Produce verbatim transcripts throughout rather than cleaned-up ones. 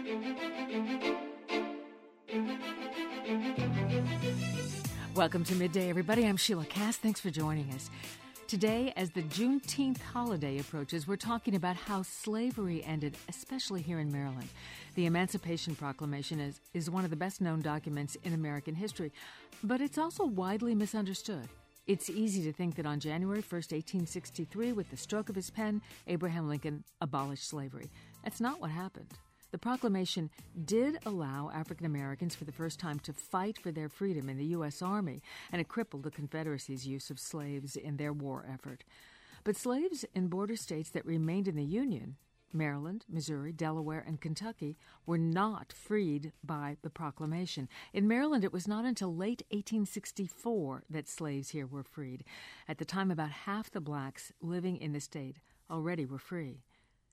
Welcome to Midday, everybody. I'm Sheila Cass. Thanks for joining us. Today, as the Juneteenth holiday approaches, we're talking about how slavery ended, especially here in Maryland. The Emancipation Proclamation is, is one of the best-known documents in American history, but it's also widely misunderstood. It's easy to think that on January first, eighteen sixty-three, with the stroke of his pen, Abraham Lincoln abolished slavery. That's not what happened. The proclamation did allow African Americans for the first time to fight for their freedom in the U S. Army, and it crippled the Confederacy's use of slaves in their war effort. But slaves in border states that remained in the Union, Maryland, Missouri, Delaware, and Kentucky, were not freed by the proclamation. In Maryland, it was not until late eighteen sixty-four that slaves here were freed. At the time, about half the blacks living in the state already were free.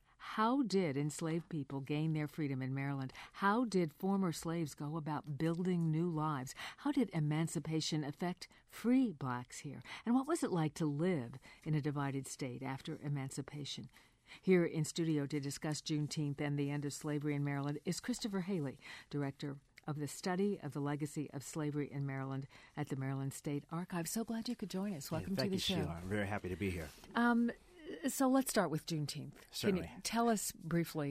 How did enslaved people gain their freedom in Maryland? How did former slaves go about building new lives? How did emancipation affect free blacks here? And what was it like to live in a divided state after emancipation? Here in studio to discuss Juneteenth and the end of slavery in Maryland is Christopher Haley, director of the Study of the Legacy of Slavery in Maryland at the Maryland State Archive. So glad you could join us. Welcome yeah, to the you, show. Sheila. I'm very happy to be here. Um, so let's start with Juneteenth. Certainly. Can you tell us briefly,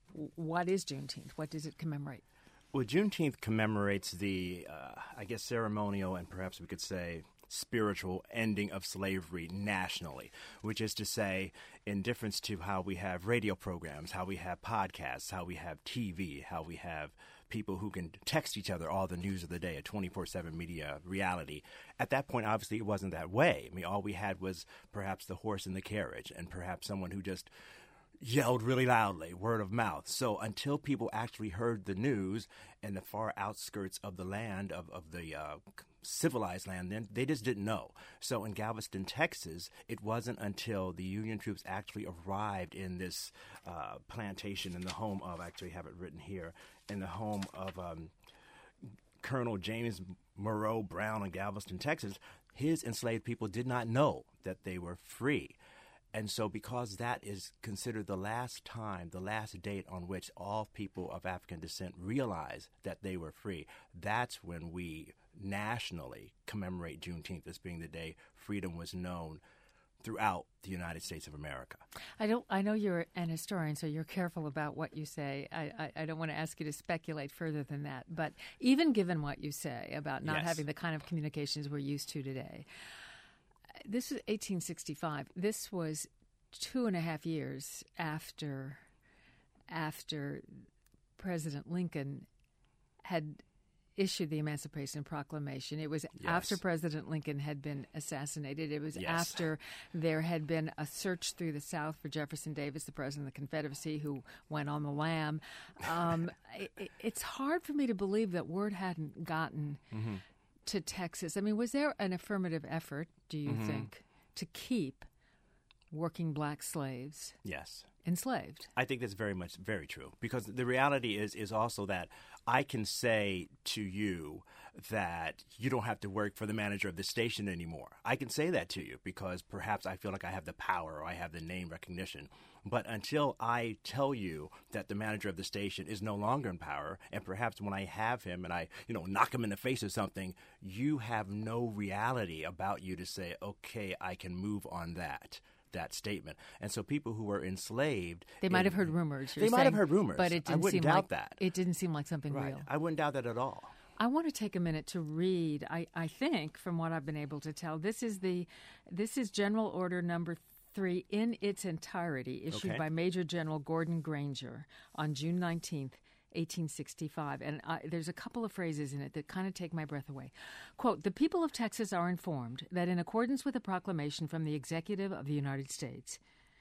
what is Juneteenth? What does it commemorate? Well, Juneteenth commemorates the, uh, I guess, ceremonial and perhaps we could say spiritual ending of slavery nationally, which is to say, in difference to how we have radio programs, how we have podcasts, how we have T V, how we have people who can text each other all the news of the day, a twenty-four seven media reality. At that point, obviously, it wasn't that way. I mean, all we had was perhaps the horse and the carriage and perhaps someone who just yelled really loudly, word of mouth. So until people actually heard the news in the far outskirts of the land, of, of the uh, civilized land, then they just didn't know. So in Galveston, Texas, it wasn't until the Union troops actually arrived in this uh, plantation in the home of, I actually have it written here, in the home of um, Colonel James Monroe Brown in Galveston, Texas, his enslaved people did not know that they were free. And so because that is considered the last time, the last date on which all people of African descent realize that they were free, that's when we nationally commemorate Juneteenth as being the day freedom was known throughout the United States of America. I don't. I know you're an historian, so you're careful about what you say. I, I, I don't want to ask you to speculate further than that. But even given what you say about not Yes. having the kind of communications we're used to today, this was eighteen sixty-five. This was two and a half years after after President Lincoln had issued the Emancipation Proclamation. It was Yes. after President Lincoln had been assassinated. It was Yes. after there had been a search through the South for Jefferson Davis, the president of the Confederacy, who went on the lam. Um, it, it's hard for me to believe that word hadn't gotten Mm-hmm. to Texas. I mean, was there an affirmative effort, do you Mm-hmm. think, to keep working black slaves Yes. enslaved? I think that's very much very true, because the reality is is also that I can say to you that you don't have to work for the manager of the station anymore. I can say that to you because perhaps I feel like I have the power or I have the name recognition. But until I tell you that the manager of the station is no longer in power, and perhaps when I have him and I, you know, knock him in the face or something, you have no reality about you to say, okay, I can move on that. that statement. And so people who were enslaved... They might in, have heard rumors. They might saying, have heard rumors. But it didn't I wouldn't seem doubt like, that. It didn't seem like something Right. real. I wouldn't doubt that at all. I want to take a minute to read. I, I think, from what I've been able to tell, this is the this is General Order Number Three in its entirety, issued Okay. by Major General Gordon Granger on June nineteenth, eighteen sixty-five. And I, there's a couple of phrases in it that kind of take my breath away. Quote, "The people of Texas are informed that in accordance with a proclamation from the Executive of the United States,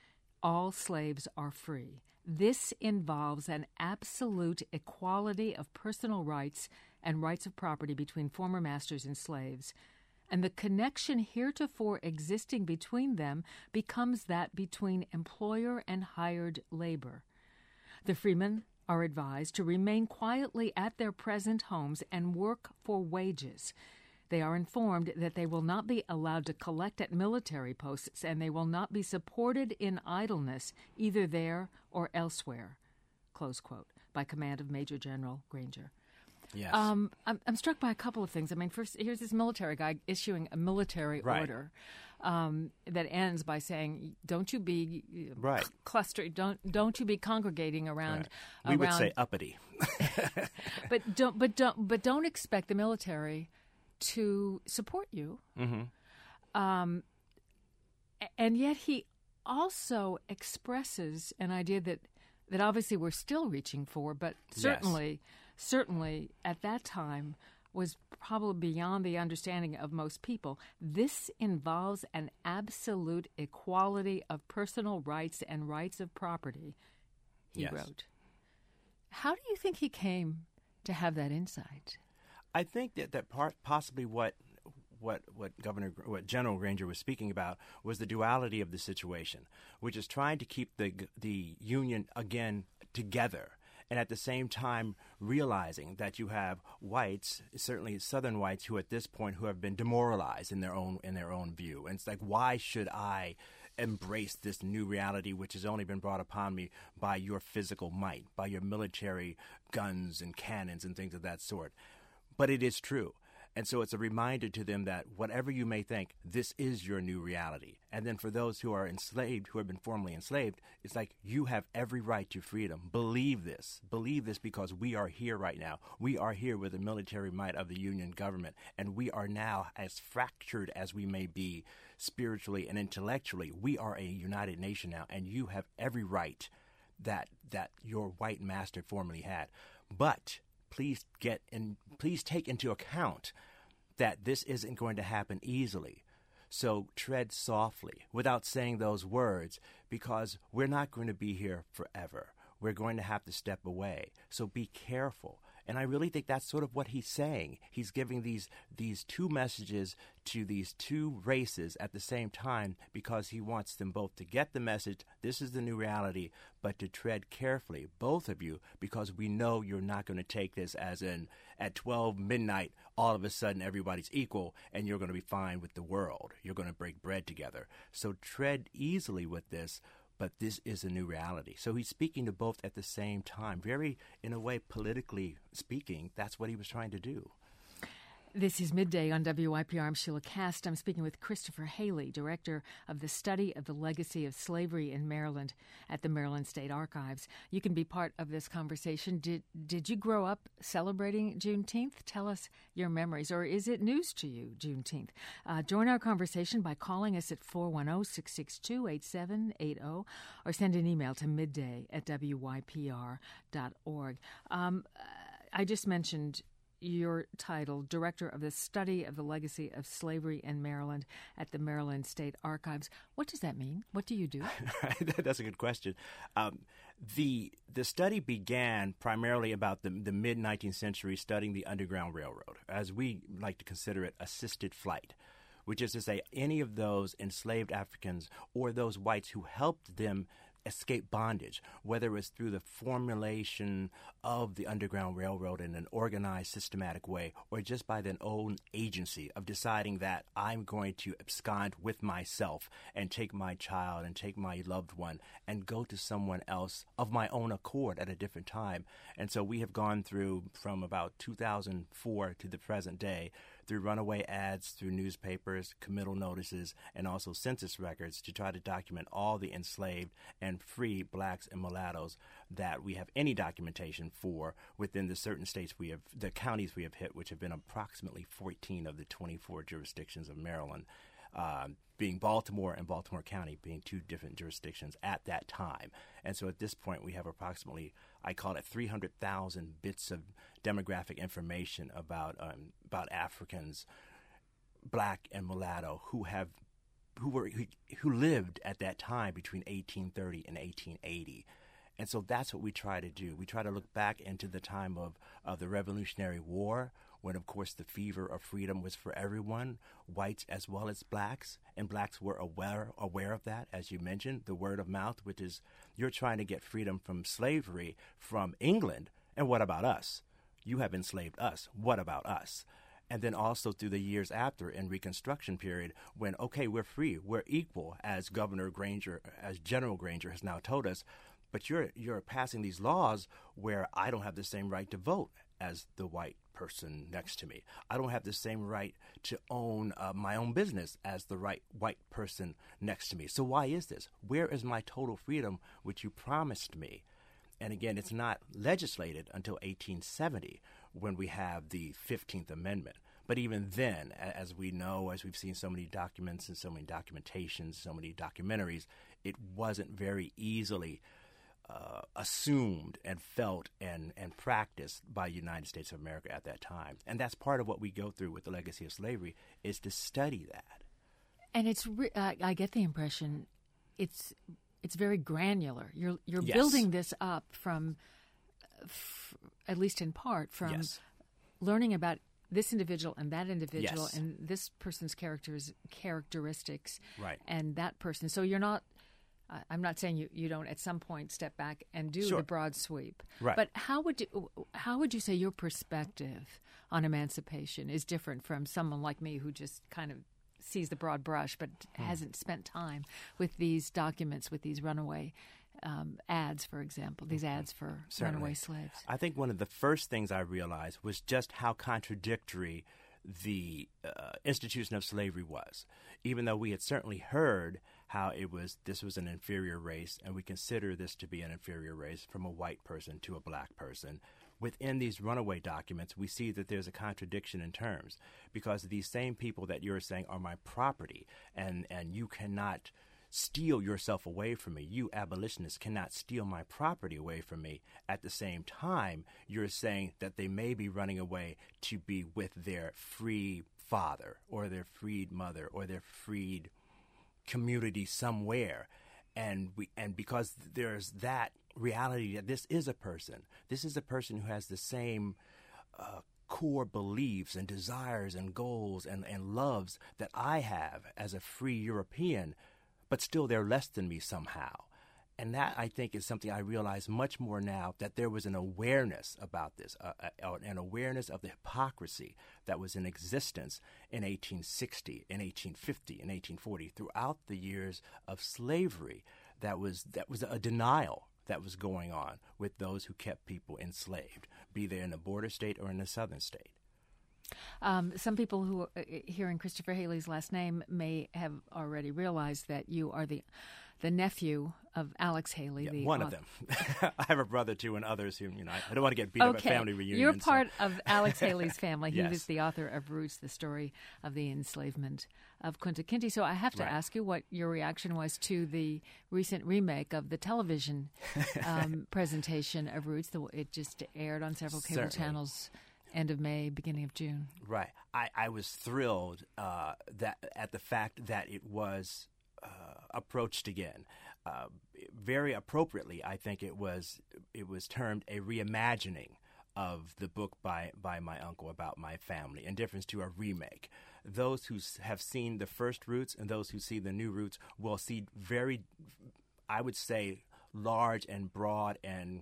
all slaves are free. This involves an absolute equality of personal rights and rights of property between former masters and slaves, and the connection heretofore existing between them becomes that between employer and hired labor. The freemen are advised to remain quietly at their present homes and work for wages. They are informed that they will not be allowed to collect at military posts, and they will not be supported in idleness either there or elsewhere." close quote, by command of Major General Granger. Yes. Um, I'm, I'm struck by a couple of things. I mean, first, here's this military guy issuing a military Right. order um, that ends by saying, "Don't you be uh, Right. cl- clustered. Don't don't you be congregating around." Right. We would around, say uppity. but don't but don't but don't expect the military to support you. Mm-hmm. Um, a- and yet he also expresses an idea that that obviously we're still reaching for, but certainly. certainly at that time was probably beyond the understanding of most people. This involves an absolute equality of personal rights and rights of property, he Yes. wrote. How do you think he came to have that insight? I think that, that part, possibly what what what Governor what General Granger was speaking about was the duality of the situation, which is trying to keep the the Union again together, and at the same time realizing that you have whites, certainly Southern whites, who at this point who have been demoralized in their own in their own view. And it's like, why should I embrace this new reality which has only been brought upon me by your physical might, by your military guns and cannons and things of that sort? But it is true. And so it's a reminder to them that whatever you may think, this is your new reality. And then for those who are enslaved, who have been formerly enslaved, it's like you have every right to freedom. Believe this. Believe this because we are here right now. We are here with the military might of the Union government. And we are now, as fractured as we may be spiritually and intellectually, we are a united nation now. And you have every right that that your white master formerly had. But please get in, please take into account that this isn't going to happen easily. So tread softly without saying those words, because we're not going to be here forever. We're going to have to step away. So be careful. And I really think that's sort of what he's saying. He's giving these these two messages to these two races at the same time because he wants them both to get the message, this is the new reality, but to tread carefully, both of you, because we know you're not going to take this as in at twelve midnight, all of a sudden everybody's equal and you're going to be fine with the world. You're going to break bread together. So tread easily with this. But this is a new reality. So he's speaking to both at the same time. Very, in a way, politically speaking, that's what he was trying to do. This is Midday on W I P R. I'm Sheila Cast. I'm speaking with Christopher Haley, Director of the Study of the Legacy of Slavery in Maryland at the Maryland State Archives. You can be part of this conversation. Did did you grow up celebrating Juneteenth? Tell us your memories, or is it news to you, Juneteenth? Uh, join our conversation by calling us at four one zero, six six two, eight seven eight zero or send an email to midday at W Y P R dot org. Um, I just mentioned your title, Director of the Study of the Legacy of Slavery in Maryland at the Maryland State Archives. What does that mean? What do you do? That's a good question. Um, the the study began primarily about the, the mid-nineteenth century, studying the Underground Railroad, as we like to consider it, assisted flight, which is to say any of those enslaved Africans or those whites who helped them escape bondage, whether it was through the formulation of the Underground Railroad in an organized, systematic way, or just by their own agency of deciding that I'm going to abscond with myself and take my child and take my loved one and go to someone else of my own accord at a different time. And so we have gone through from about two thousand four to the present day through runaway ads, through newspapers, committal notices, and also census records to try to document all the enslaved and free blacks and mulattoes that we have any documentation for within the certain states we have, the counties we have hit, which have been approximately fourteen of the twenty-four jurisdictions of Maryland, uh, being Baltimore and Baltimore County being two different jurisdictions at that time. And so at this point, we have approximately, I call it three hundred thousand bits of demographic information about um, about Africans, black and mulatto, who have who were who, who lived at that time between eighteen thirty and eighteen eighty. And so that's what we try to do. We try to look back into the time of, of the Revolutionary War, when, of course, the fever of freedom was for everyone, whites as well as blacks, and blacks were aware aware of that, as you mentioned, the word of mouth, which is you're trying to get freedom from slavery from England, and what about us? You have enslaved us. What about us? And then also through the years after in Reconstruction period when, okay, we're free, we're equal, as Governor Granger, as General Granger has now told us, but you're you're passing these laws where I don't have the same right to vote as the white person next to me. I don't have the same right to own uh, my own business as the right white person next to me. So why is this? Where is my total freedom which you promised me? And again, it's not legislated until eighteen seventy when we have the fifteenth Amendment. But even then, as we know, as we've seen so many documents and so many documentations, so many documentaries, it wasn't very easily uh, assumed and felt and, and practiced by the United States of America at that time. And that's part of what we go through with the legacy of slavery, is to study that. And it's re- uh, I get the impression it's it's very granular. You're you're Yes. building this up from, f- at least in part, from Yes. learning about this individual and that individual Yes. and this person's characters characteristics Right. and that person. So you're not. Uh, I'm not saying you, you don't at some point step back and do Sure. the broad sweep. Right. But how would you how would you say your perspective on emancipation is different from someone like me who just kind of sees the broad brush but Hmm. hasn't spent time with these documents, with these runaway um, ads, for example, these ads for Certainly. runaway slaves? I think one of the first things I realized was just how contradictory the uh, institution of slavery was. Even though we had certainly heard how it was, this was an inferior race, and we consider this to be an inferior race from a white person to a black person, within these runaway documents, we see that there's a contradiction in terms, because these same people that you're saying are my property, and, and you cannot steal yourself away from me. You abolitionists cannot steal my property away from me. At the same time, you're saying that they may be running away to be with their free father or their freed mother or their freed community somewhere. And we and because there's that reality that this is a person, this is a person who has the same uh, core beliefs and desires and goals and, and loves that I have as a free European, but still they're less than me somehow. And that, I think, is something I realize much more now, that there was an awareness about this, uh, uh, an awareness of the hypocrisy that was in existence in eighteen sixty, in eighteen fifty, in eighteen forty, throughout the years of slavery. That was that was a denial that was going on with those who kept people enslaved, be they in a border state or in a southern state. Um, some people who are hearing Christopher Haley's last name may have already realized that you are the the nephew of Alex Haley. Yeah, the one author. of them. I have a brother, too, and others who, you know, I don't want to get beat up at Okay, family reunions. you're so- part of Alex Haley's family. He Yes. was the author of Roots, the story of the enslavement of Kunta Kinte. So I have to Right. ask you what your reaction was to the recent remake of the television um, presentation of Roots. The, it just aired on several cable Certainly. channels end of May, beginning of June. Right. I, I was thrilled uh, that at the fact that it was uh, approached again. Uh, very appropriately, I think it was it was termed a reimagining of the book by, by my uncle about my family, in difference to a remake. Those who s- have seen the first Roots and those who see the new Roots will see very, I would say, large and broad and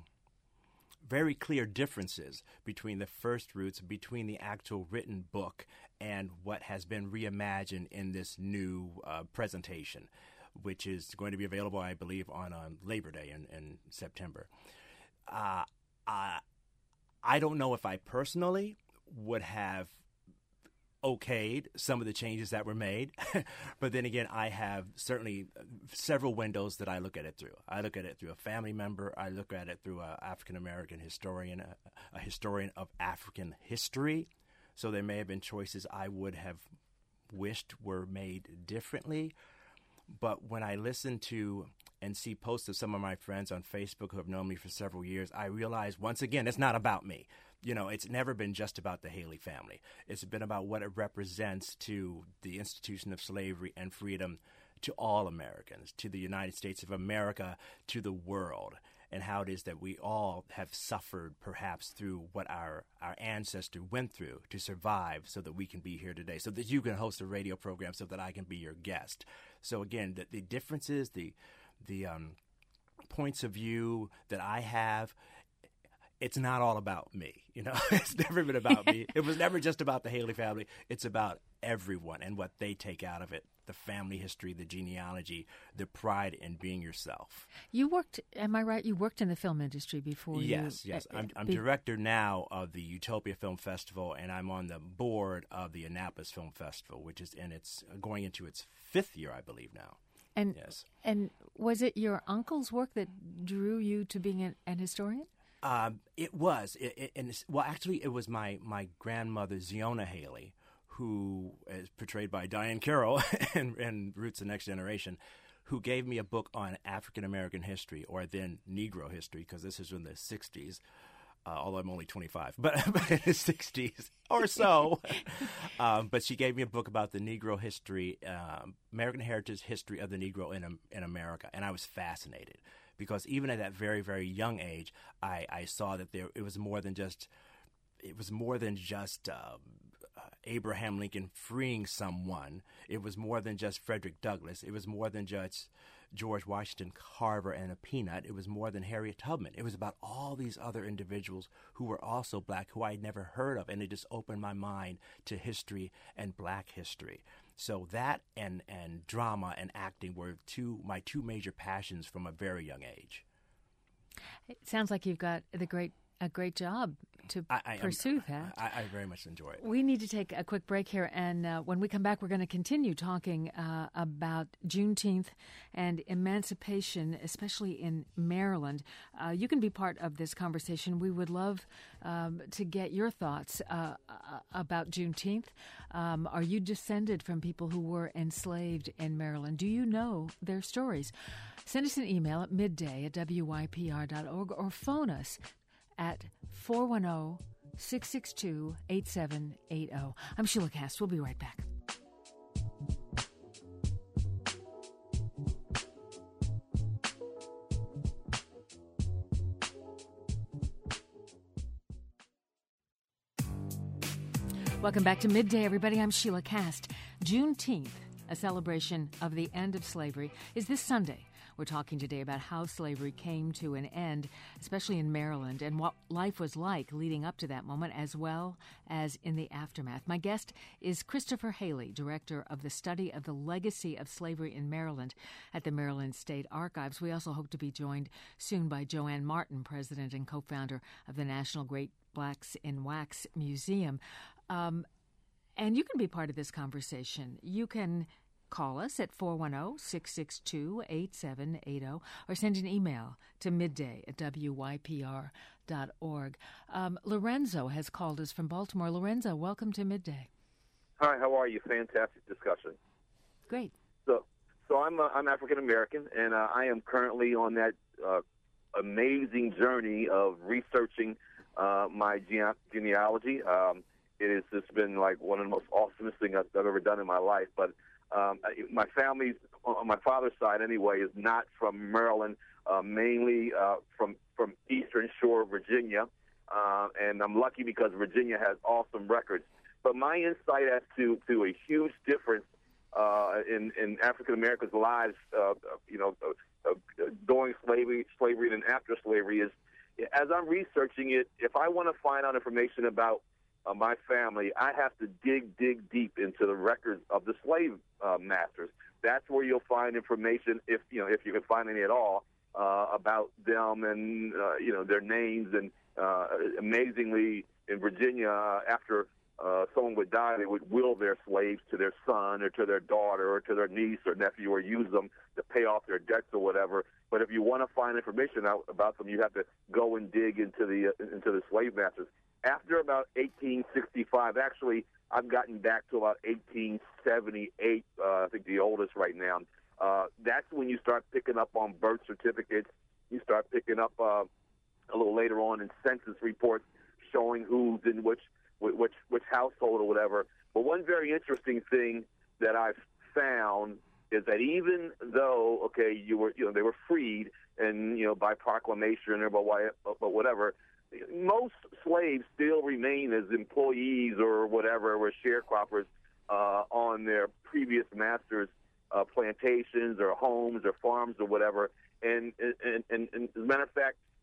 very clear differences between the first Roots, between the actual written book, and what has been reimagined in this new uh, presentation, which is going to be available, I believe, on um, Labor Day in, in September. Uh, I, I don't know if I personally would have okayed some of the changes that were made, but then again, I have certainly several windows that I look at it through. I look at it through a family member. I look at it through an African-American historian, a, a historian of African history. So there may have been choices I would have wished were made differently. But when I listen to and see posts of some of my friends on Facebook who have known me for several years, I realize once again, it's not about me. You know, it's never been just about the Haley family. It's been about what it represents to the institution of slavery and freedom to all Americans, to the United States of America, to the world, and how it is that we all have suffered perhaps through what our, our ancestor went through to survive so that we can be here today, so that you can host a radio program, so that I can be your guest. So again, the, the differences, the, the um, points of view that I have, it's not all about me. You know, it's never been about me. It was never just about the Haley family. It's about everyone and what they take out of it the family history, the genealogy, the pride in being yourself. You worked, am I right? You worked in the film industry before Yes, you... yes. Uh, I'm, I'm be- director now of the Utopia Film Festival, and I'm on the board of the Annapolis Film Festival, which is in its going into its fifth year, I believe now. And, yes. And was it your uncle's work that drew you to being an, an historian? Um, it was. It, it, and it's, well, actually, it was my, my grandmother, Ziona Haley, who is portrayed by Diane Carroll in, in Roots of the Next Generation, who gave me a book on African-American history, or then Negro history, because this is in the sixties, uh, although I'm only twenty-five, but, but in the sixties or so. um, but she gave me a book about the Negro history, um, American heritage history of the Negro in, in America, and I was fascinated. Because even at that very, very young age, I, I saw that there it was more than just it was more than just uh, uh, Abraham Lincoln freeing someone. It was more than just Frederick Douglass. It was more than just George Washington Carver and a peanut. It was more than Harriet Tubman. It was about all these other individuals who were also black, who I'd never heard of, and it just opened my mind to history and black history. So that and, and drama and acting were two my two major passions from a very young age. It sounds like you've got the great a great job to I, I, pursue that. I, I very much enjoy it. We need to take a quick break here, and uh, when we come back, we're going to continue talking uh, about Juneteenth and emancipation, especially in Maryland. Uh, you can be part of this conversation. We would love um, to get your thoughts uh, about Juneteenth. Um, are you descended from people who were enslaved in Maryland? Do you know their stories? Send us an email at midday at W Y P R dot org or phone us at four one zero, six six two, eight seven eight zero. I'm Sheila Cast. We'll be right back. Welcome back to Midday, everybody. I'm Sheila Cast. Juneteenth, a celebration of the end of slavery, is this Sunday. We're talking today about how slavery came to an end, especially in Maryland, and what life was like leading up to that moment, as well as in the aftermath. My guest is Christopher Haley, director of the study of the legacy of slavery in Maryland at the Maryland State Archives. We also hope to be joined soon by Joanne Martin, president and co-founder of the National Great Blacks in Wax Museum. Um, and you can be part of this conversation. You can call us at four one zero, six six two, eight seven eight zero or send an email to midday at W Y P R dot org. Um, Lorenzo has called us from Baltimore. Lorenzo, welcome to Midday. Hi, how are you? Fantastic discussion. Great. So, so I'm uh, I'm African American, and uh, I am currently on that uh, amazing journey of researching uh, my gene- genealogy. Um, it has just been like one of the most awesomest things I've, I've ever done in my life. But Um, my family, on my father's side anyway, is not from Maryland, uh, mainly uh, from from Eastern Shore, Virginia, uh, and I'm lucky because Virginia has awesome records. But my insight as to, to a huge difference uh, in, in African Americans' lives, uh, you know, uh, uh, during slavery, slavery and after slavery is, as I'm researching it, if I want to find out information about Uh, my family, I have to dig, dig deep into the records of the slave uh, masters. That's where you'll find information, if you know, if you can find any at all, uh, about them and uh, you know their names. And uh, amazingly, in Virginia, uh, after uh, someone would die, they would will their slaves to their son or to their daughter or to their niece or nephew, or use them to pay off their debts or whatever. But if you want to find information out about them, you have to go and dig into the uh, into the slave masters. After about eighteen sixty-five, actually, I've gotten back to about eighteen seventy-eight, uh, I think the oldest right now. Uh, that's when you start picking up on birth certificates. You start picking up uh, a little later on in census reports showing who's in which, which, which household or whatever. But one very interesting thing that I've found is that even though, okay, you were, you know, they were freed and, you know, by proclamation or by, by whatever, most slaves still remain as employees or whatever, or sharecroppers uh, on their previous masters' uh, plantations or homes or farms or whatever. And, and, and, and as a matter of fact,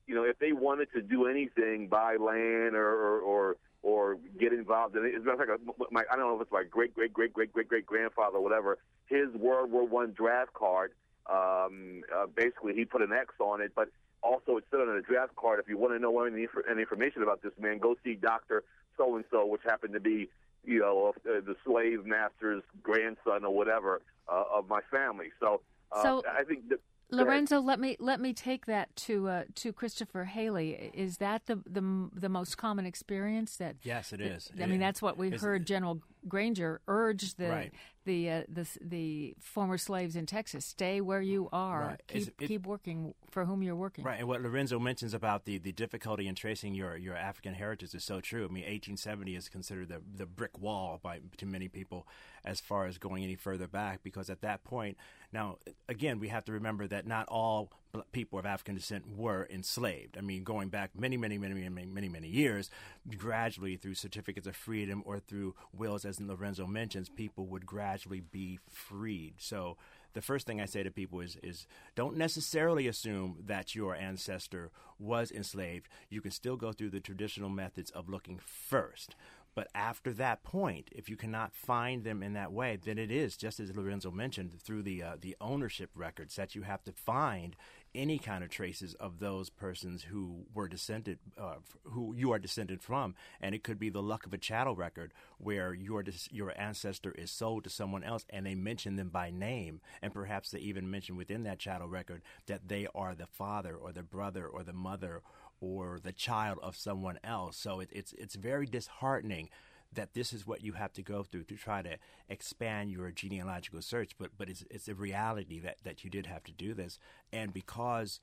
you know, if they wanted to do anything, buy land or or or, or get involved in it, it's like a, my, I don't know if it's my great great great great great great grandfather or whatever. His World War One draft card, um, uh, basically he put an X on it, but also it stood on a draft card. If you want to know any, any information about this man, go see Doctor So and So, which happened to be, you know, uh, the slave master's grandson or whatever uh, of my family. So, uh, so I think that. Lorenzo, let me let me take that to uh, to Christopher Haley. Is that the, the the most common experience? That yes, it is. I mean, that's what we heard General Granger urge the right. the uh, the the former slaves in Texas: stay where you are, right. keep it, keep working for whom you're working. Right, and what Lorenzo mentions about the, the difficulty in tracing your, your African heritage is so true. I mean, eighteen seventy is considered the the brick wall by to many people as far as going any further back, because at that point, now again, we have to remember that not all people of African descent were enslaved. I mean, going back many, many, many, many, many, many years, gradually through certificates of freedom or through wills, as Lorenzo mentions, people would gradually be freed. So the first thing I say to people is, is don't necessarily assume that your ancestor was enslaved. You can still go through the traditional methods of looking first. But after that point, if you cannot find them in that way, then it is, just as Lorenzo mentioned, through the uh, the ownership records that you have to find any kind of traces of those persons who were descended, uh, who you are descended from. And it could be the luck of a chattel record where your your ancestor is sold to someone else and they mention them by name. And perhaps they even mention within that chattel record that they are the father or the brother or the mother or the child of someone else. So it, it's it's very disheartening that this is what you have to go through to try to expand your genealogical search. But but it's it's a reality that, that you did have to do this. And because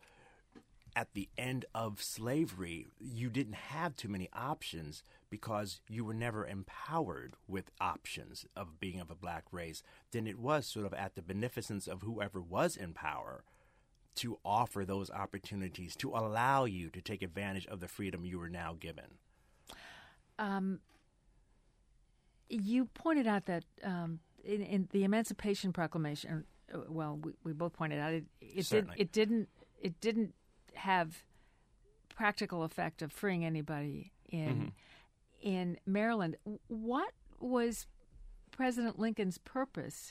at the end of slavery, you didn't have too many options because you were never empowered with options of being of a black race, then it was sort of at the beneficence of whoever was in power to offer those opportunities, to allow you to take advantage of the freedom you were now given. Um, you pointed out that um, in, in the Emancipation Proclamation, uh, well, we, we both pointed out it. It, did, it didn't. It didn't have practical effect of freeing anybody in mm-hmm. in Maryland. What was President Lincoln's purpose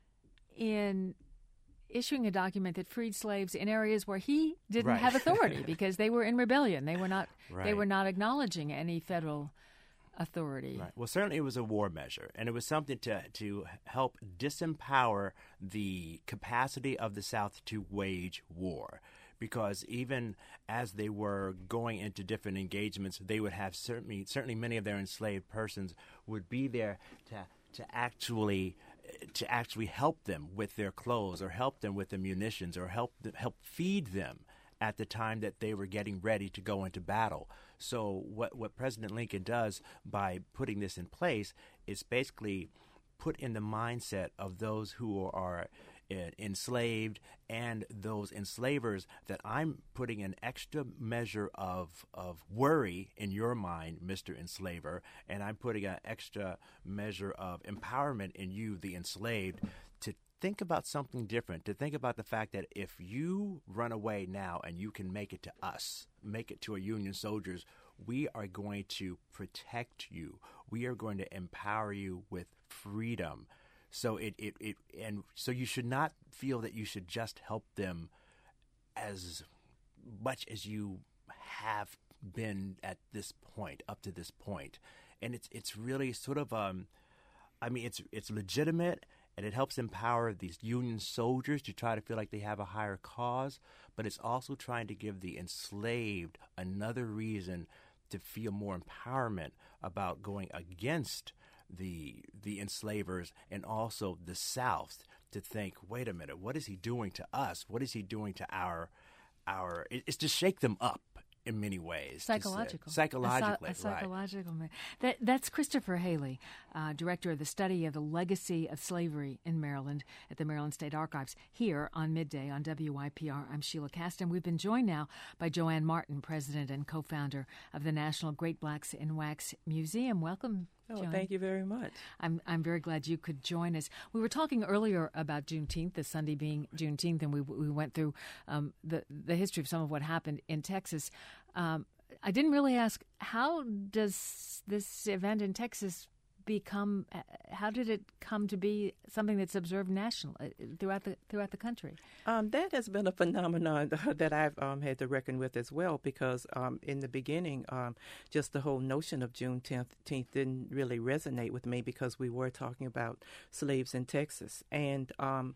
in issuing a document that freed slaves in areas where he didn't right. have authority because they were in rebellion? They were not. Right. They were not acknowledging any federal authority. Right. Well, certainly it was a war measure, and it was something to to help disempower the capacity of the South to wage war. Because even as they were going into different engagements, they would have certainly certainly many of their enslaved persons would be there to to actually to actually help them with their clothes or help them with the munitions or help them, help feed them at the time that they were getting ready to go into battle. So what what President Lincoln does by putting this in place is basically put in the mindset of those who are enslaved and those enslavers that I'm putting an extra measure of of worry in your mind, Mister Enslaver, and I'm putting an extra measure of empowerment in you, the enslaved, to think about something different, to think about the fact that if you run away now and you can make it to us, make it to our Union soldiers, we are going to protect you. We are going to empower you with freedom. So it, it, it and so you should not feel that you should just help them as much as you have been at this point, up to this point. And it's it's really sort of um I mean it's it's legitimate and it helps empower these Union soldiers to try to feel like they have a higher cause, but it's also trying to give the enslaved another reason to feel more empowerment about going against the the enslavers and also the South, to think, wait a minute, what is he doing to us? What is he doing to our our? It's to shake them up in many ways. Psychological, psychologically, a, a psychological. Right. That that's Christopher Haley, uh, director of the study of the legacy of slavery in Maryland at the Maryland State Archives. Here on Midday on W Y P R, I'm Sheila Kasten. We've been joined now by Joanne Martin, president and co-founder of the National Great Blacks in Wax Museum. Welcome. Oh, Joan? Thank you very much. I'm I'm very glad you could join us. We were talking earlier about Juneteenth, the Sunday being Juneteenth, and we we went through um, the the history of some of what happened in Texas. Um, I didn't really ask, how does this event in Texas become? How did it come to be something that's observed nationally throughout the throughout the country? Um, that has been a phenomenon that I've um, had to reckon with as well, because um, in the beginning, um, just the whole notion of Juneteenth didn't really resonate with me, because we were talking about slaves in Texas. And um,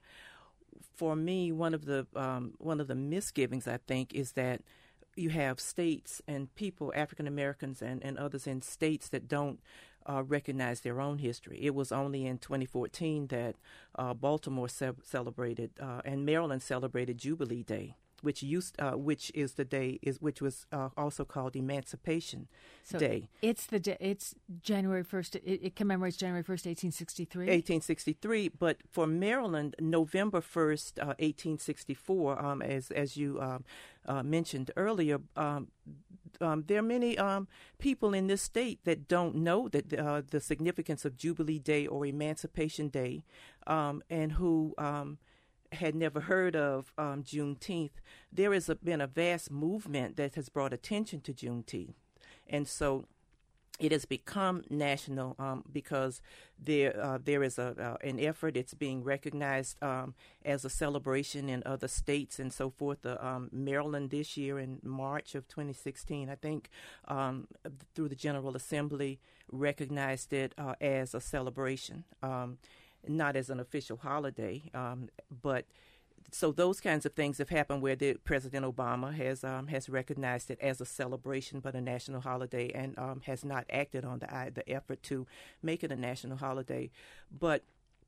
for me, one of the um, one of the misgivings, I think, is that you have states and people, African Americans and, and others in states that don't uh, recognize their own history. It was only in twenty fourteen that uh, Baltimore ce- celebrated uh, and Maryland celebrated Jubilee Day, which used uh, which is the day is which was uh, also called Emancipation so Day. It's the day, it's January first. It, it commemorates January first, eighteen sixty-three. eighteen sixty-three, but for Maryland, November first, uh, eighteen sixty-four. Um, as as you um, uh, mentioned earlier, um, um, there are many um, people in this state that don't know that uh, the significance of Jubilee Day or Emancipation Day, um, and who um, had never heard of um, Juneteenth. There has a, been a vast movement that has brought attention to Juneteenth. And so it has become national um, because there uh, there is a uh, an effort. It's being recognized um, as a celebration in other states and so forth. Uh, um, Maryland this year in March of twenty sixteen, I think, um, through the General Assembly, recognized it uh, as a celebration, um, not as an official holiday, um, but. So those kinds of things have happened where the President Obama has um, has recognized it as a celebration, but a national holiday, and um, has not acted on the the effort to make it a national holiday. But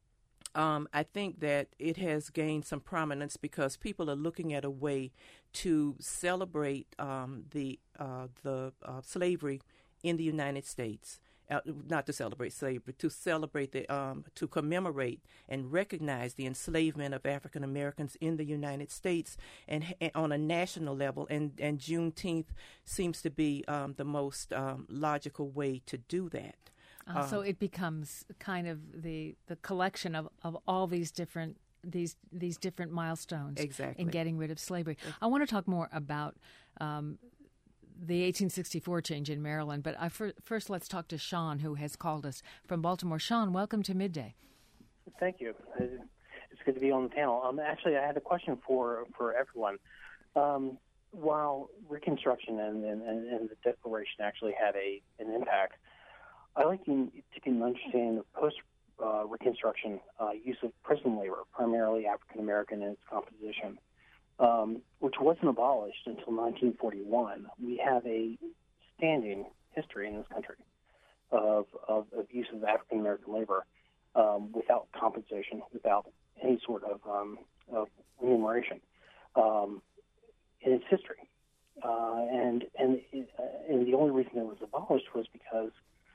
um, I think that it has gained some prominence because people are looking at a way to celebrate um, the uh, the uh, slavery in the United States. Uh, not to celebrate slavery, but to celebrate the, um, to commemorate and recognize the enslavement of African Americans in the United States, and, and on a national level. And, and Juneteenth seems to be um, the most um, logical way to do that. Uh, um, so it becomes kind of the the collection of, of all these different these these different milestones exactly. in getting rid of slavery. I want to talk more about. Um, the eighteen sixty-four change in Maryland. But I fir- first let's talk to Sean, who has called us from Baltimore. Sean, welcome to Midday. Thank you. It's good to be on the panel. Um, actually, I had a question for, for everyone. Um, while Reconstruction and, and, and the Declaration actually had a an impact, I'd like to, to understand the post-Reconstruction uh, uh, use of prison labor, primarily African-American in its composition. Um, which wasn't abolished until nineteen forty-one. We have a standing history in this country of, of, of use of African American labor um, without compensation, without any sort of, um, of remuneration um, in its history. Uh, and and it, uh, and the only reason it was abolished was because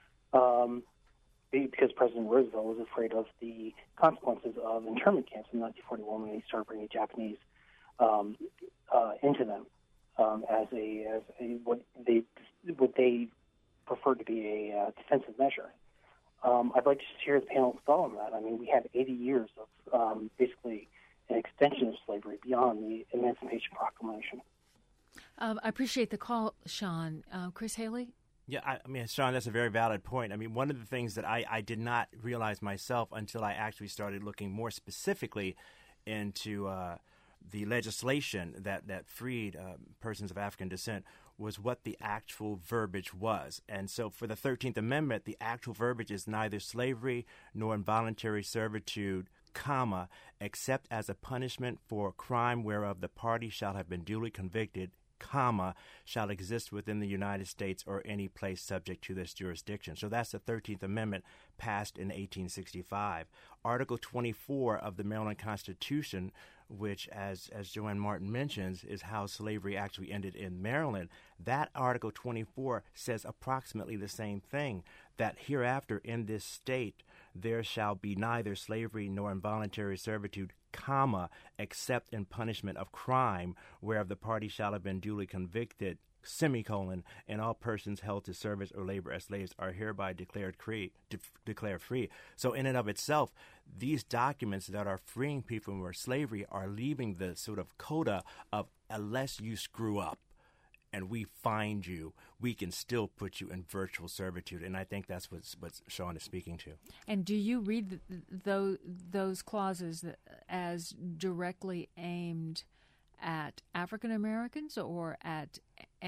um, because President Roosevelt was afraid of the consequences of internment camps in nineteen forty-one when he started bringing Japanese Um, uh, into them um, as a as a what they what they prefer to be a uh, defensive measure. Um, I'd like to just hear the panel's thought on that. I mean, we have eighty years of um, basically an extension of slavery beyond the Emancipation Proclamation. Um, I appreciate the call, Sean. Uh, Chris Haley? Yeah, I, I mean, Sean, that's a very valid point. I mean, one of the things that I, I did not realize myself until I actually started looking more specifically into uh, the legislation that, that freed uh, persons of African descent was what the actual verbiage was. And so for the thirteenth Amendment, the actual verbiage is neither slavery nor involuntary servitude, comma, except as a punishment for crime whereof the party shall have been duly convicted, comma, shall exist within the United States or any place subject to this jurisdiction. So that's the thirteenth Amendment passed in eighteen sixty-five. Article twenty-four of the Maryland Constitution, which, as as Joanne Martin mentions, is how slavery actually ended in Maryland, that Article twenty-four says approximately the same thing, that hereafter in this state there shall be neither slavery nor involuntary servitude, comma, except in punishment of crime, whereof the party shall have been duly convicted, semicolon, and all persons held to service or labor as slaves are hereby declared free. De- declared free. So in and of itself, these documents that are freeing people from slavery are leaving the sort of coda of unless you screw up and we find you, we can still put you in virtual servitude. And I think that's what what Sean is speaking to. And do you read th- those, those clauses as directly aimed at African Americans or at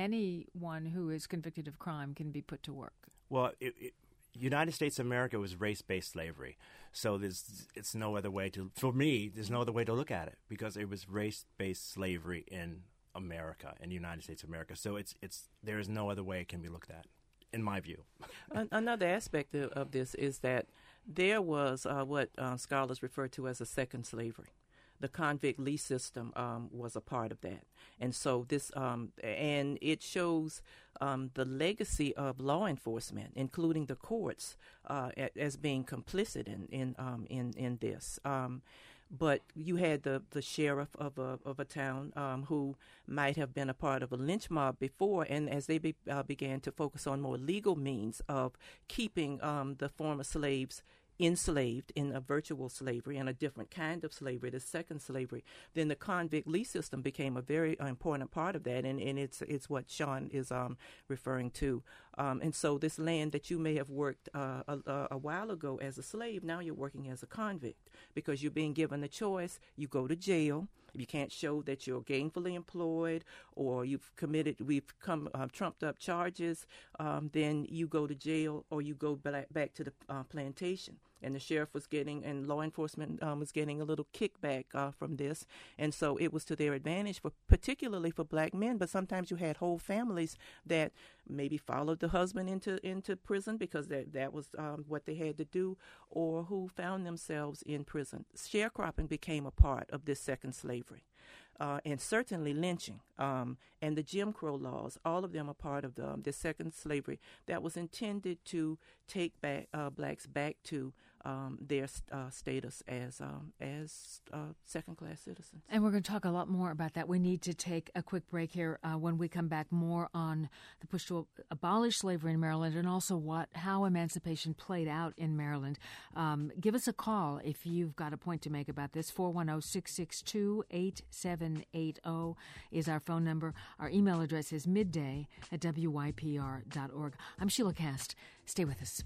anyone who is convicted of crime can be put to work? Well, it, it, United States of America was race-based slavery. So there's it's no other way to, for me, there's no other way to look at it because it was race-based slavery in America, in the United States of America. So it's it's there is no other way it can be looked at, in my view. Another aspect of, of this is that there was uh, what uh, scholars refer to as a second slavery. The convict lease system um, was a part of that, and so this um, and it shows um, the legacy of law enforcement, including the courts, uh, as being complicit in in um, in, in this. Um, But you had the, the sheriff of a of a town um, who might have been a part of a lynch mob before, and as they be, uh, began to focus on more legal means of keeping um, the former slaves enslaved in a virtual slavery and a different kind of slavery, the second slavery, then the convict lease system became a very uh, important part of that, and, and it's it's what Sean is um, referring to. Um, and so this land that you may have worked uh, a, a while ago as a slave, now you're working as a convict because you're being given the choice. You go to jail. If you can't show that you're gainfully employed or you've committed, we've come uh, trumped up charges, um, then you go to jail or you go back, back to the uh, plantation. And the sheriff was getting, and law enforcement um, was getting a little kickback uh, from this. And so it was to their advantage, for particularly for black men. But sometimes you had whole families that maybe followed the husband into into prison because that, that was um, what they had to do, or who found themselves in prison. Sharecropping became a part of this second slavery. Uh, and certainly lynching um, and the Jim Crow laws, all of them are part of the, um, the second slavery that was intended to take back uh, blacks back to um, their uh, status as um, as uh, second-class citizens. And we're going to talk a lot more about that. We need to take a quick break here. Uh, when we come back, more on the push to abolish slavery in Maryland and also what how emancipation played out in Maryland. Um, give us a call if you've got a point to make about this. four one zero, six six two, eight seven eight zero is our phone number. Our email address is midday at W Y P R dot org. I'm Sheila Cast. Stay with us.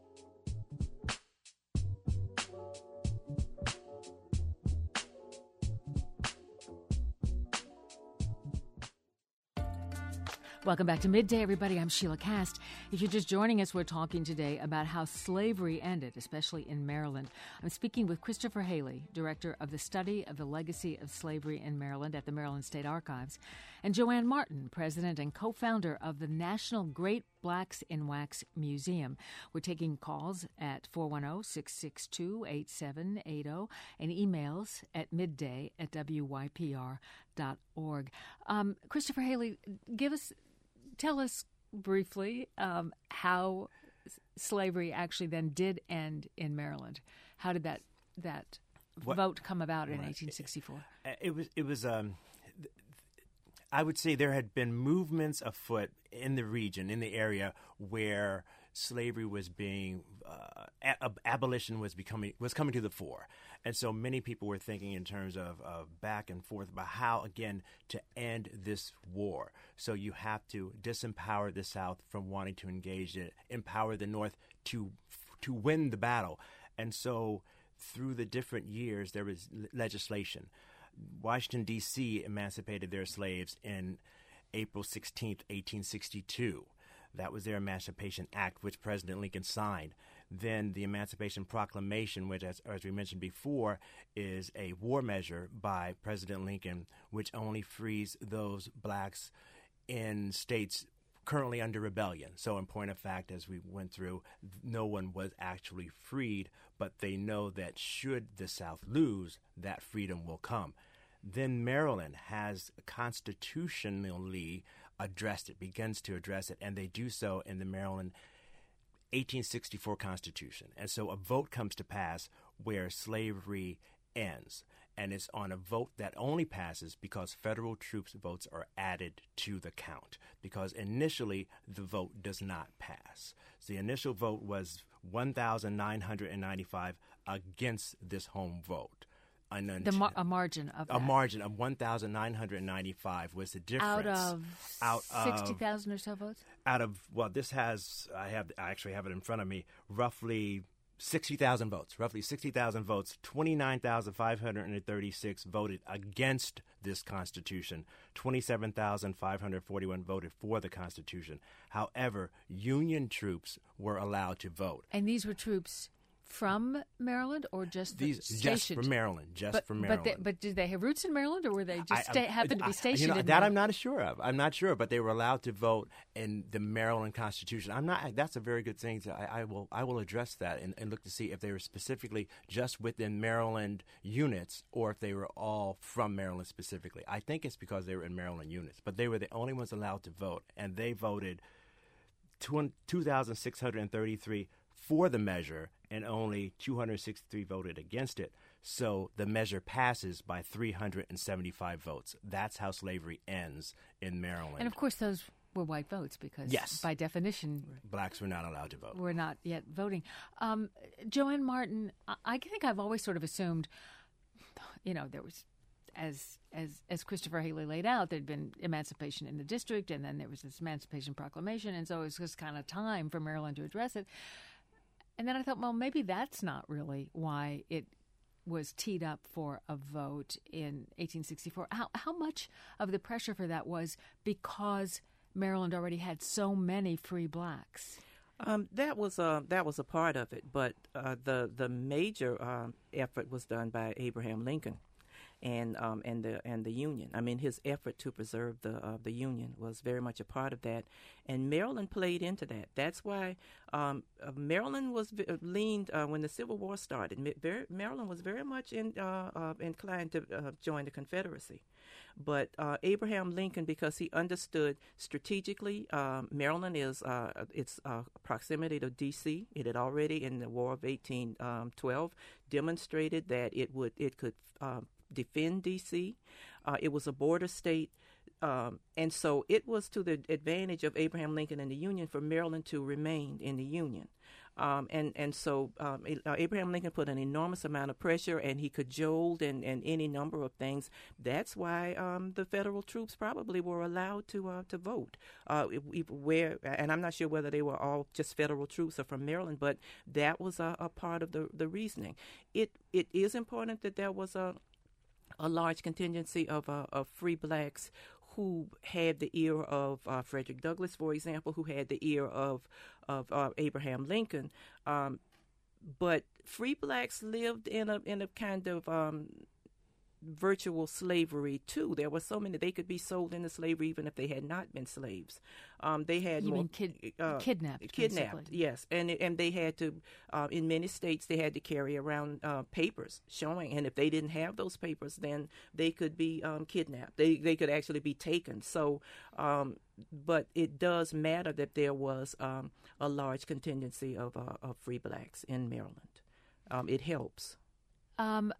Welcome back to Midday, everybody. I'm Sheila Cast. If you're just joining us, we're talking today about how slavery ended, especially in Maryland. I'm speaking with Christopher Haley, director of the Study of the Legacy of Slavery in Maryland at the Maryland State Archives, and Joanne Martin, president and co-founder of the National Great Blacks in Wax Museum. We're taking calls at four one zero, six six two, eight seven eight zero and emails at midday at W Y P R dot org. Um, Christopher Haley, give us... Tell us briefly um, how s- slavery actually then did end in Maryland. How did that that what, vote come about in right. eighteen sixty-four? It, it was. It was. Um, I would say there had been movements afoot in the region, in the area where slavery was being uh, ab- abolition was becoming was coming to the fore, and so many people were thinking in terms of, of back and forth about how again to end this war. So you have to disempower the South from wanting to engage it, empower the North to to win the battle, and so through the different years there was legislation. Washington, D C emancipated their slaves in April sixteenth, eighteen sixty-two. That was their Emancipation Act, which President Lincoln signed. Then the Emancipation Proclamation, which, as, as we mentioned before, is a war measure by President Lincoln, which only frees those blacks in states currently under rebellion. So in point of fact, as we went through, no one was actually freed, but they know that should the South lose, that freedom will come. Then Maryland has constitutionally addressed it, begins to address it, and they do so in the Maryland eighteen sixty-four Constitution. And so a vote comes to pass where slavery ends. and it's on a vote that only passes because federal troops' votes are added to the count, because initially the vote does not pass. So the initial vote was one thousand nine hundred ninety-five against this home vote. And then the mar- a margin of a that. margin of one thousand nine hundred ninety-five was the difference. Out of out sixty thousand or so votes? Out of, well, this has, I have, I actually have it in front of me, roughly sixty thousand votes. Roughly sixty thousand votes, twenty-nine thousand five hundred thirty-six voted against this Constitution. twenty-seven thousand five hundred forty-one voted for the Constitution. However, Union troops were allowed to vote. And these were troops from Maryland, or just the These stationed? just from Maryland, just but, from Maryland. But, they, but did they have roots in Maryland, or were they just I, sta- I, happened to be I, stationed you know, in that Maryland? I'm not sure of. I'm not sure, but they were allowed to vote in the Maryland Constitution. I'm not. That's a very good thing. To, I, I will. I will address that and, and look to see if they were specifically just within Maryland units, or if they were all from Maryland specifically. I think it's because they were in Maryland units, but they were the only ones allowed to vote, and they voted two thousand six hundred thirty-three for the measure, and only two hundred sixty-three voted against it. So the measure passes by three hundred seventy-five votes. That's how slavery ends in Maryland. And of course, those were white votes because, yes, by definition, blacks were not allowed to vote. We're not yet voting. Um, Joanne Martin, I, I think I've always sort of assumed, you know, there was, as as as Christopher Haley laid out, there'd been emancipation in the district, and then there was this Emancipation Proclamation, and so it was just kind of time for Maryland to address it. And then I thought, well, maybe that's not really why it was teed up for a vote in eighteen sixty-four. How how much of the pressure for that was because Maryland already had so many free blacks? Um, that was a that was a part of it, but uh, the the major uh, effort was done by Abraham Lincoln, and um, and the and the Union. I mean, his effort to preserve the uh, the Union was very much a part of that, and Maryland played into that. That's why um, uh, Maryland was v- leaned uh, when the Civil War started. Ma- very, Maryland was very much in, uh, uh, inclined to uh, join the Confederacy, but uh, Abraham Lincoln, because he understood strategically, uh, Maryland is uh, its uh, proximity to D C. It had already in the War of eighteen twelve demonstrated that it would it could. Uh, defend D C. Uh, it was a border state, um, and so it was to the advantage of Abraham Lincoln and the Union for Maryland to remain in the Union. Um, and, and so um, Abraham Lincoln put an enormous amount of pressure, and he cajoled and, and any number of things. That's why um, the federal troops probably were allowed to uh, to vote. Uh, where, and I'm not sure whether they were all just federal troops or from Maryland, but that was a, a part of the, the reasoning. It it is important that there was a a large contingency of, uh, of free blacks who had the ear of uh, Frederick Douglass, for example, who had the ear of of uh, Abraham Lincoln. Um, but free blacks lived in a in a kind of um, virtual slavery too. There were so many; they could be sold into slavery even if they had not been slaves. Um, they had you more mean kid, uh, kidnapped, kidnapped. basically. Yes, and and they had to uh, in many states they had to carry around uh, papers showing, and if they didn't have those papers, then they could be um, kidnapped. They they could actually be taken. So, um, but it does matter that there was um, a large contingency of uh, of free blacks in Maryland. Um, it helps. Um.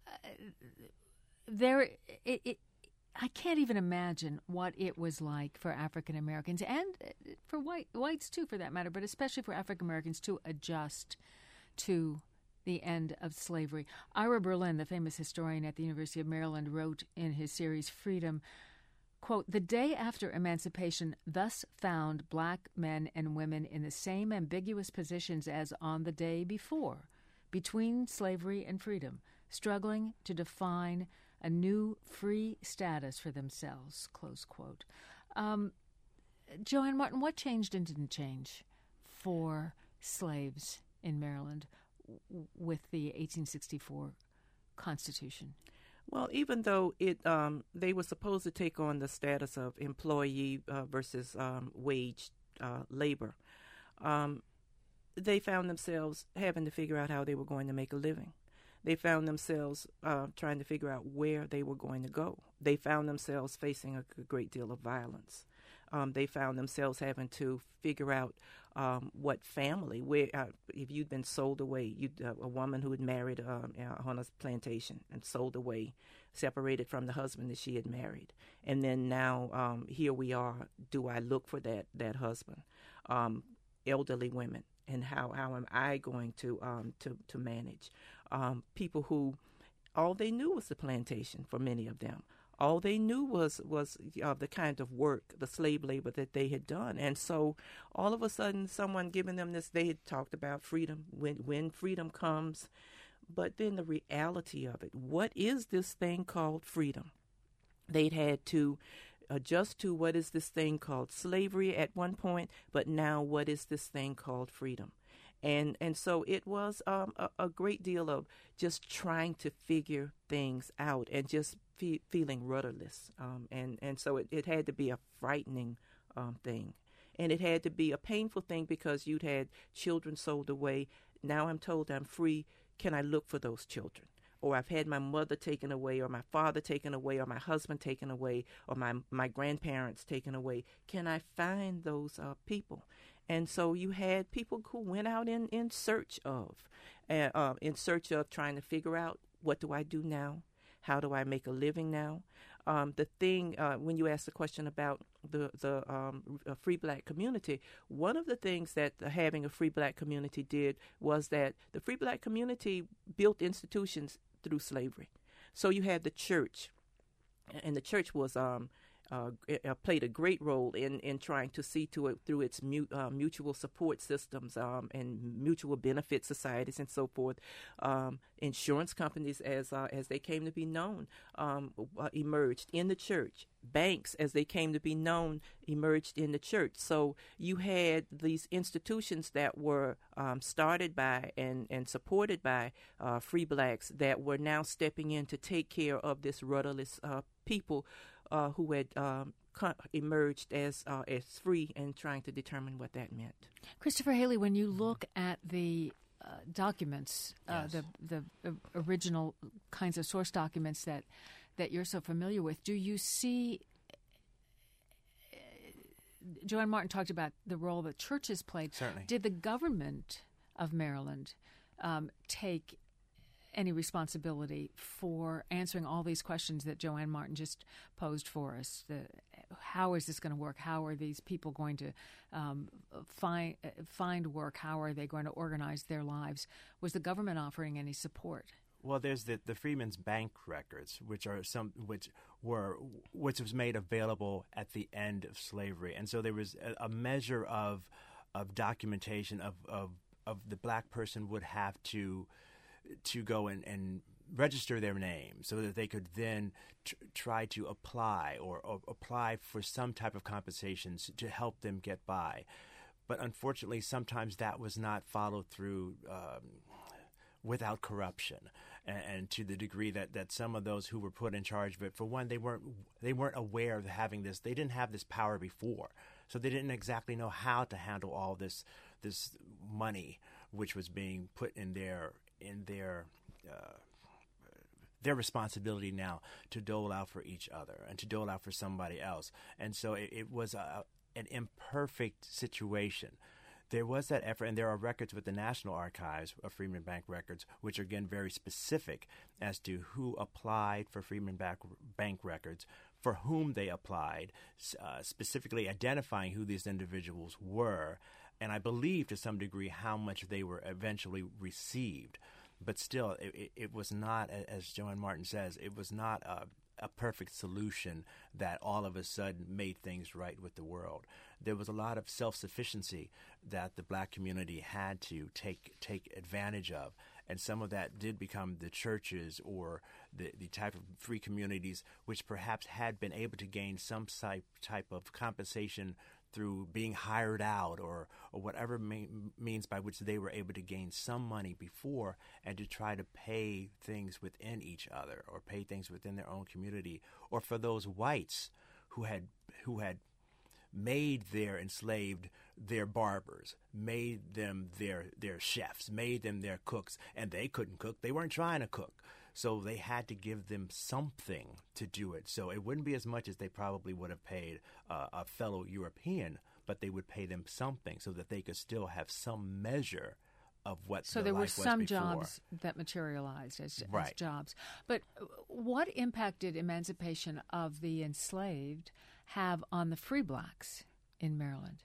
There, it, it, I can't even imagine what it was like for African Americans and for white whites too, for that matter, but especially for African Americans to adjust to the end of slavery. Ira Berlin, the famous historian at the University of Maryland, wrote in his series Freedom, quote, "The day after emancipation thus found black men and women in the same ambiguous positions as on the day before, between slavery and freedom, struggling to define a new free status for themselves," close quote. Um, Joanne Martin, what changed and didn't change for slaves in Maryland w- with the eighteen sixty-four Constitution? Well, even though it um, they were supposed to take on the status of employee uh, versus um, wage uh, labor, um, they found themselves having to figure out how they were going to make a living. They found themselves uh, trying to figure out where they were going to go. They found themselves facing a great deal of violence. um, they found themselves having to figure out um, what family, where uh, if you'd been sold away, you uh, a woman who had married um, uh, on a plantation and sold away, separated from the husband that she had married, and then now um, here we are. Do I look for that that husband? Um, elderly women, and how, how am I going to um, to to manage um, people who all they knew was the plantation for many of them. All they knew was was uh, the kind of work, the slave labor that they had done. And so all of a sudden someone giving them this, they had talked about freedom, when when freedom comes, but then the reality of it, what is this thing called freedom? They'd had to adjust to what is this thing called slavery at one point, but now what is this thing called freedom? And and so it was um, a, a great deal of just trying to figure things out and just fe- feeling rudderless. Um, and, and so it, it had to be a frightening um, thing. And it had to be a painful thing because you'd had children sold away. Now I'm told I'm free. Can I look for those children? Or I've had my mother taken away, or my father taken away, or my husband taken away, or my, my grandparents taken away. Can I find those uh, people? And so you had people who went out in, in search of, uh, uh, in search of trying to figure out, what do I do now? How do I make a living now? Um, the thing, uh, when you ask the question about the, the um, free black community, one of the things that having a free black community did was that the free black community built institutions through slavery. So you had the church, and the church was um, uh, played a great role in, in trying to see to it through its mu- uh, mutual support systems um, and mutual benefit societies and so forth. Um, insurance companies, as uh, as they came to be known, um, uh, emerged in the church. Banks, as they came to be known, emerged in the church. So you had these institutions that were um, started by and, and supported by uh, free blacks that were now stepping in to take care of this rudderless uh, people uh, who had um, co- emerged as uh, as free, and trying to determine what that meant. Christopher Haley, when you look at the uh, documents, uh, Yes. the the uh, original kinds of source documents that that you're so familiar with, do you see? Uh, Joanne Martin talked about the role that churches played. Certainly. Did the government of Maryland um, take any responsibility for answering all these questions that Joanne Martin just posed for us? The, how is this going to work? How are these people going to um, find find work? How are they going to organize their lives? Was the government offering any support? Well, there's the, the Freedmen's Bank records, which are some which were which was made available at the end of slavery, and so there was a, a measure of of documentation of, of of the black person would have to to go and, and register their name so that they could then tr- try to apply or, or apply for some type of compensations to help them get by. But unfortunately, sometimes that was not followed through um, without corruption, and, and to the degree that, that some of those who were put in charge of it, for one, they weren't they weren't aware of having this. They didn't have this power before, so they didn't exactly know how to handle all this this money which was being put in their in their uh, their responsibility now to dole out for each other and to dole out for somebody else. And so it, it was a, an imperfect situation. There was that effort, and there are records with the National Archives of Freedmen Bank records, which are, again, very specific as to who applied for Freedmen Bank, bank records, for whom they applied, uh, specifically identifying who these individuals were, and I believe to some degree how much they were eventually received. But still, it, it, it was not, as Joanne Martin says, it was not a, a perfect solution that all of a sudden made things right with the world. There was a lot of self-sufficiency that the black community had to take take advantage of, and some of that did become the churches or the, the type of free communities which perhaps had been able to gain some type, type of compensation through being hired out or, or whatever mean, means by which they were able to gain some money before, and to try to pay things within each other or pay things within their own community, or for those whites who had who had made their enslaved their barbers, made them their their chefs, made them their cooks, and they couldn't cook. They weren't trying to cook. So they had to give them something to do it. So it wouldn't be as much as they probably would have paid uh, a fellow European, but they would pay them something so that they could still have some measure of what so their there were life was some before. jobs that materialized as, Right. as jobs. But what impact did emancipation of the enslaved have on the free blacks in Maryland?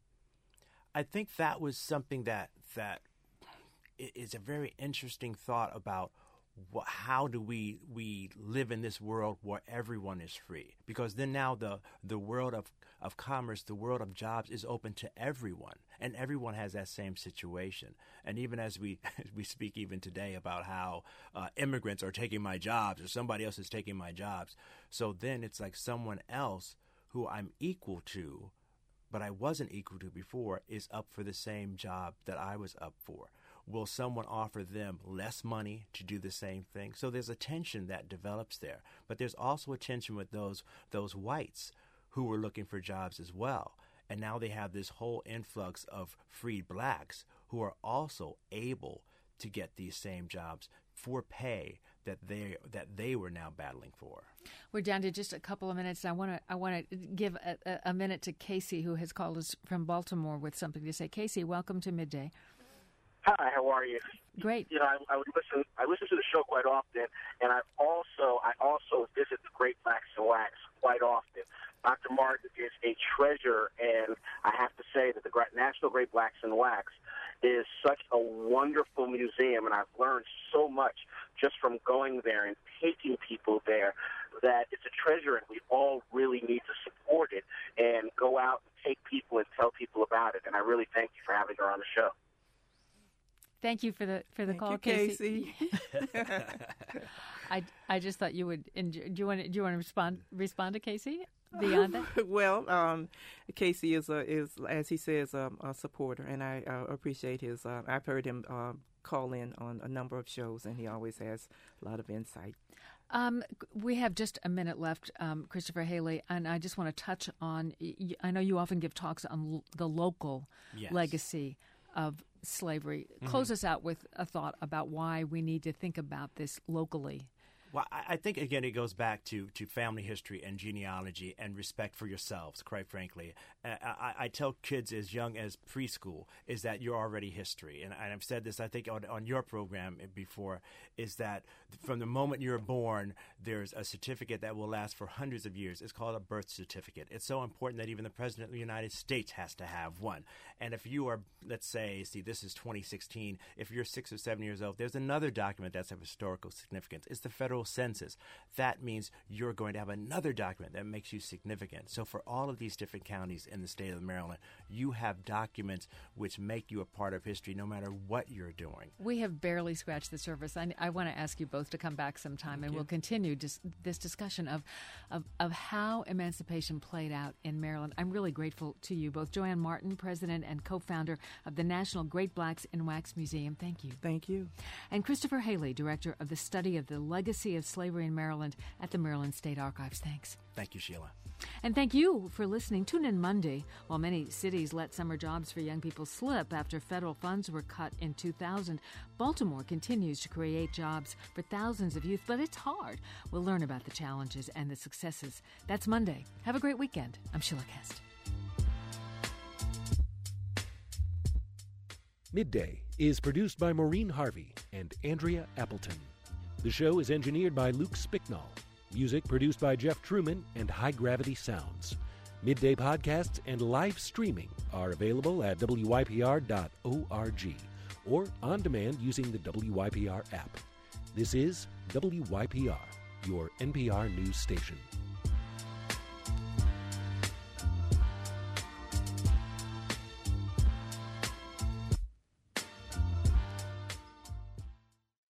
I think that was something that that is a very interesting thought about what, how do we we live in this world where everyone is free? Because then now the the world of, of commerce, the world of jobs is open to everyone, and everyone has that same situation. And even as we we speak even today about how uh, immigrants are taking my jobs or somebody else is taking my jobs, so then it's like someone else who I'm equal to, but I wasn't equal to before, is up for the same job that I was up for. Will someone offer them less money to do the same thing? So there's a tension that develops there. But there's also a tension with those those whites who were looking for jobs as well. And now they have this whole influx of freed blacks who are also able to get these same jobs for pay that they that they were now battling for. We're down to just a couple of minutes. I want to I want to give a, a, a minute to Casey, who has called us from Baltimore with something to say. Casey, welcome to Midday. Hi, how are you? Great. You know, I, I would listen. I listen to the show quite often, and I also I also visit the Great Blacks and Wax quite often. Doctor Martin is a treasure, and I have to say that the National Great Blacks and Wax is such a wonderful museum, and I've learned so much just from going there and taking people there that it's a treasure, and we all really need to support it and go out and take people and tell people about it. And I really thank you for having her on the show. Thank you for the for the Thank call, you, Casey. Casey. I, I just thought you would enjoy, do you want to, do you want to respond respond to Casey beyond that? Well, um, Casey is a, is as he says um, a supporter, and I uh, appreciate his. Uh, I've heard him uh, call in on a number of shows, and he always has a lot of insight. Um, we have just a minute left, um, Christopher Haley, and I just want to touch on. I know you often give talks on the local Yes. legacy of slavery. Mm-hmm. Close us out with a thought about why we need to think about this locally. Well, I I think, again, it goes back to, to family history and genealogy and respect for yourselves, quite frankly. I, I, I tell kids as young as preschool is that you're already history. And, and I've said this, I think, on, on your program before, is that from the moment you're born, there's a certificate that will last for hundreds of years. It's called a birth certificate. It's so important that even the President of the United States has to have one. And if you are, let's say, see, this is twenty sixteen, if you're six or seven years old, there's another document that's of historical significance. It's the Federal Census. That means you're going to have another document that makes you significant. So for all of these different counties in the state of Maryland, you have documents which make you a part of history no matter what you're doing. We have barely scratched the surface. I, I want to ask you both to come back sometime, Thank and you. we'll continue dis- this discussion of, of, of how emancipation played out in Maryland. I'm really grateful to you both. Joanne Martin, president and co-founder of the National Great Blacks in Wax Museum. Thank you. Thank you. And Christopher Haley, director of the study of the legacy of slavery in Maryland at the Maryland State Archives. Thanks. Thank you, Sheila. And thank you for listening. Tune in Monday. While many cities let summer jobs for young people slip after federal funds were cut in two thousand, Baltimore continues to create jobs for thousands of youth, but it's hard. We'll learn about the challenges and the successes. That's Monday. Have a great weekend. I'm Sheila Kest. Midday is produced by Maureen Harvey and Andrea Appleton. The show is engineered by Luke Spicknall. Music produced by Jeff Truman and High Gravity Sounds. Midday podcasts and live streaming are available at W Y P R dot org or on demand using the W Y P R app. This is W Y P R, your N P R news station.